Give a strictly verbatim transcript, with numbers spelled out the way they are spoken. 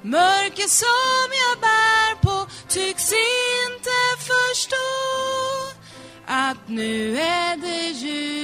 Mörker som jag bär på tycks inte förstå att nu är det ljus.